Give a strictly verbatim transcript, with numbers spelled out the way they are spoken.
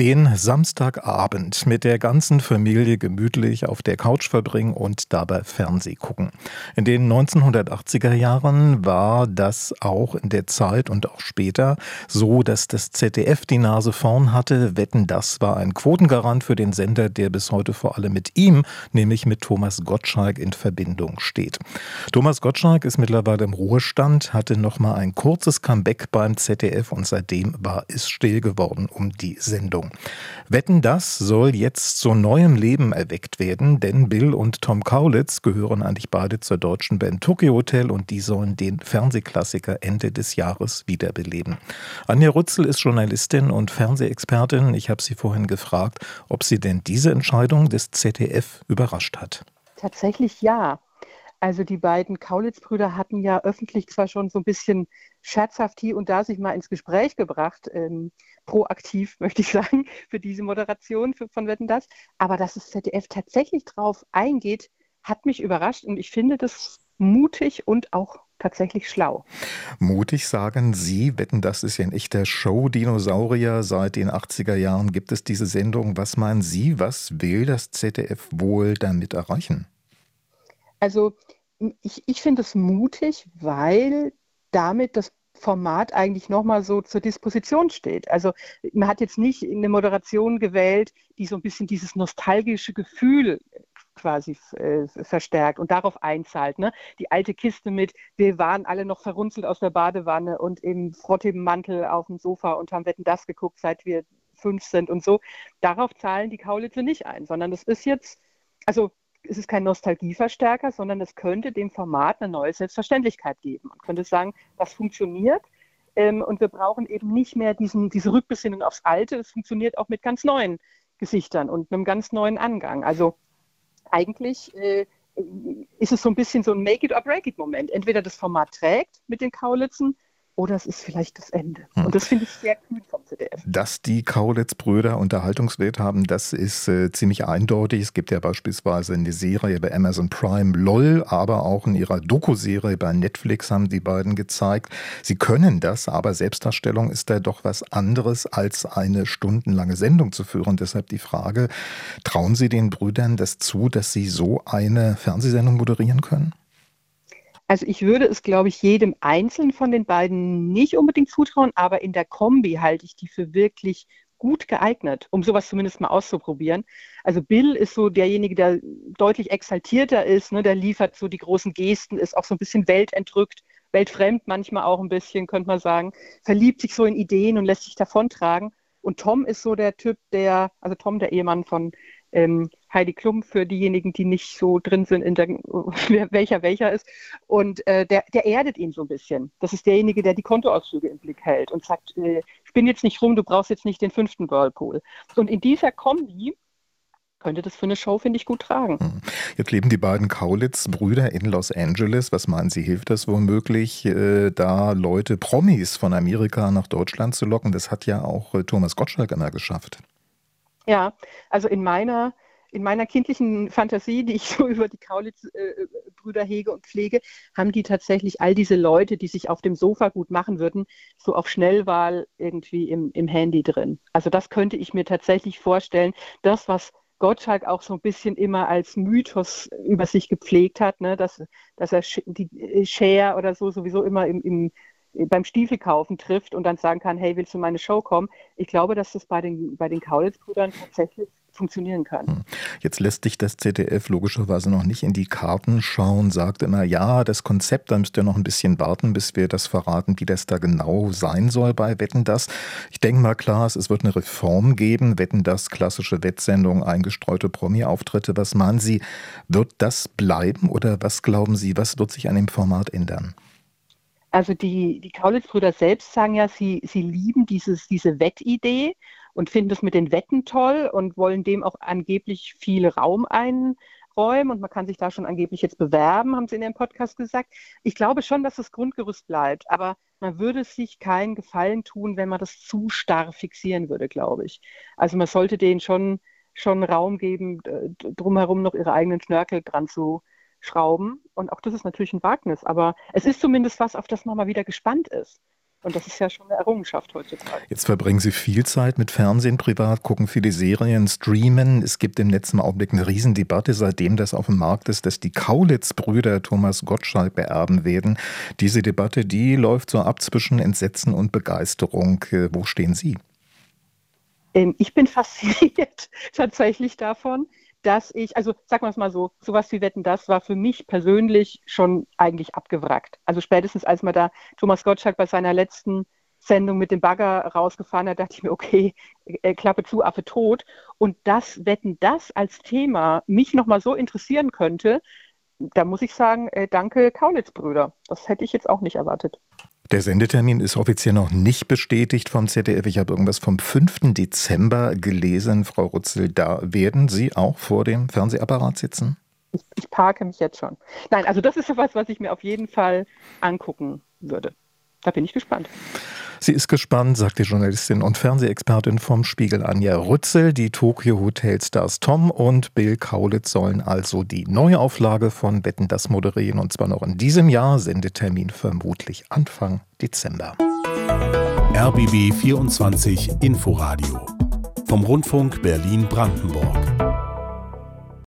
Den Samstagabend mit der ganzen Familie gemütlich auf der Couch verbringen und dabei Fernseh gucken. In den neunzehnhundertachtziger Jahren war das auch in der Zeit und auch später so, dass das Z D F die Nase vorn hatte. Wetten, das war ein Quotengarant für den Sender, der bis heute vor allem mit ihm, nämlich mit Thomas Gottschalk, in Verbindung steht. Thomas Gottschalk ist mittlerweile im Ruhestand, hatte noch mal ein kurzes Comeback beim Z D F und seitdem war es still geworden um die Sendung. Wetten, das soll jetzt zu neuem Leben erweckt werden, denn Bill und Tom Kaulitz gehören eigentlich beide zur deutschen Band Tokio Hotel und die sollen den Fernsehklassiker Ende des Jahres wiederbeleben. Anja Rützel ist Journalistin und Fernsehexpertin. Ich habe sie vorhin gefragt, ob sie denn diese Entscheidung des Z D F überrascht hat. Tatsächlich ja. Also die beiden Kaulitz-Brüder hatten ja öffentlich zwar schon so ein bisschen scherzhaft hier und da sich mal ins Gespräch gebracht, ähm, proaktiv möchte ich sagen, für diese Moderation für, von Wetten, das. Aber dass das Z D F tatsächlich drauf eingeht, hat mich überrascht und ich finde das mutig und auch tatsächlich schlau. Mutig, sagen Sie. Wetten, das ist ja ein echter Show-Dinosaurier. Seit den achtziger Jahren gibt es diese Sendung. Was meinen Sie, was will das Z D F wohl damit erreichen? Also ich, ich finde es mutig, weil damit das Format eigentlich nochmal so zur Disposition steht. Also man hat jetzt nicht eine Moderation gewählt, die so ein bisschen dieses nostalgische Gefühl quasi äh, verstärkt und darauf einzahlt. Ne? Die alte Kiste mit, wir waren alle noch verrunzelt aus der Badewanne und im Frotteemantel auf dem Sofa und haben Wetten, das geguckt, seit wir fünf sind und so. Darauf zahlen die Kaulitze nicht ein, sondern das ist jetzt, also es ist kein Nostalgieverstärker, sondern es könnte dem Format eine neue Selbstverständlichkeit geben. Man könnte sagen, das funktioniert ähm, und wir brauchen eben nicht mehr diesen, diese Rückbesinnung aufs Alte. Es funktioniert auch mit ganz neuen Gesichtern und einem ganz neuen Angang. Also eigentlich äh, ist es so ein bisschen so ein Make-it-or-break-it-Moment. Entweder das Format trägt mit den Kaulitzen oder es ist vielleicht das Ende. Hm. Und das finde ich sehr kühn vom Z D F. Dass die Kaulitz-Brüder Unterhaltungswert haben, das ist äh, ziemlich eindeutig. Es gibt ja beispielsweise eine Serie bei Amazon Prime, LOL, aber auch in ihrer Doku-Serie bei Netflix haben die beiden gezeigt. Sie können das, aber Selbstdarstellung ist da doch was anderes, als eine stundenlange Sendung zu führen. Deshalb die Frage, trauen Sie den Brüdern das zu, dass sie so eine Fernsehsendung moderieren können? Also ich würde es, glaube ich, jedem Einzelnen von den beiden nicht unbedingt zutrauen, aber in der Kombi halte ich die für wirklich gut geeignet, um sowas zumindest mal auszuprobieren. Also Bill ist so derjenige, der deutlich exaltierter ist, ne, der liefert so die großen Gesten, ist auch so ein bisschen weltentrückt, weltfremd manchmal auch ein bisschen, könnte man sagen, verliebt sich so in Ideen und lässt sich davontragen. Und Tom ist so der Typ, der, also Tom, der Ehemann von ähm, Heidi Klum, für diejenigen, die nicht so drin sind, in der, welcher welcher ist. Und äh, der, der erdet ihn so ein bisschen. Das ist derjenige, der die Kontoauszüge im Blick hält und sagt, äh, spinn jetzt nicht rum, du brauchst jetzt nicht den fünften Whirlpool. Und in dieser Kombi könnte das für eine Show, finde ich, gut tragen. Jetzt leben die beiden Kaulitz-Brüder in Los Angeles. Was meinen Sie, hilft das womöglich, äh, da Leute, Promis von Amerika nach Deutschland zu locken? Das hat ja auch äh, Thomas Gottschalk immer geschafft. Ja, also in meiner, in meiner kindlichen Fantasie, die ich so über die Kaulitz-Brüder hege und pflege, haben die tatsächlich all diese Leute, die sich auf dem Sofa gut machen würden, so auf Schnellwahl irgendwie im, im Handy drin. Also das könnte ich mir tatsächlich vorstellen. Das, was Gottschalk auch so ein bisschen immer als Mythos über sich gepflegt hat, ne, dass, dass er die Cher oder so sowieso immer im, im beim Stiefelkaufen trifft und dann sagen kann, hey, willst du in meine Show kommen? Ich glaube, dass das bei den, bei den Kaulitz-Brüdern tatsächlich funktionieren kann. Jetzt lässt sich das Z D F logischerweise noch nicht in die Karten schauen, sagt immer, ja, das Konzept, da müsst ihr noch ein bisschen warten, bis wir das verraten, wie das da genau sein soll bei Wetten, das. Ich denke mal, klar, es wird eine Reform geben, Wetten, das, klassische Wettsendung, eingestreute Promi-Auftritte. Was meinen Sie, wird das bleiben oder was glauben Sie, was wird sich an dem Format ändern? Also die, die Kaulitz-Brüder selbst sagen ja, sie, sie lieben dieses, diese Wettidee und finden das mit den Wetten toll und wollen dem auch angeblich viel Raum einräumen. Und man kann sich da schon angeblich jetzt bewerben, haben sie in ihrem Podcast gesagt. Ich glaube schon, dass das Grundgerüst bleibt, aber man würde sich keinen Gefallen tun, wenn man das zu starr fixieren würde, glaube ich. Also man sollte denen schon, schon Raum geben, drumherum noch ihre eigenen Schnörkel dran zu schrauben. Und auch das ist natürlich ein Wagnis, aber es ist zumindest was, auf das man mal wieder gespannt ist. Und das ist ja schon eine Errungenschaft heutzutage. Jetzt verbringen Sie viel Zeit mit Fernsehen privat, gucken viele Serien, streamen. Es gibt im Netz im Augenblick eine Riesendebatte, seitdem das auf dem Markt ist, dass die Kaulitz-Brüder Thomas Gottschalk beerben werden. Diese Debatte, die läuft so ab zwischen Entsetzen und Begeisterung. Wo stehen Sie? Ähm, ich bin fasziniert tatsächlich davon, dass ich, also sagen wir es mal so, sowas wie Wetten, das war für mich persönlich schon eigentlich abgewrackt. Also spätestens als man da Thomas Gottschalk bei seiner letzten Sendung mit dem Bagger rausgefahren hat, dachte ich mir, okay, äh, Klappe zu, Affe tot. Und das Wetten, das als Thema mich nochmal so interessieren könnte, da muss ich sagen, äh, danke Kaulitz-Brüder. Das hätte ich jetzt auch nicht erwartet. Der Sendetermin ist offiziell noch nicht bestätigt vom Z D F. Ich habe irgendwas vom fünften Dezember gelesen. Frau Rutzel, da werden Sie auch vor dem Fernsehapparat sitzen? Ich, ich parke mich jetzt schon. Nein, also das ist ja was, was ich mir auf jeden Fall angucken würde. Da bin ich gespannt. Sie ist gespannt, sagt die Journalistin und Fernsehexpertin vom Spiegel Anja Rützel. Die Tokyo Hotel Stars Tom und Bill Kaulitz sollen also die Neuauflage von Wetten, das moderieren, und zwar noch in diesem Jahr. Sendetermin vermutlich Anfang Dezember. R B B vierundzwanzig Inforadio vom Rundfunk Berlin-Brandenburg.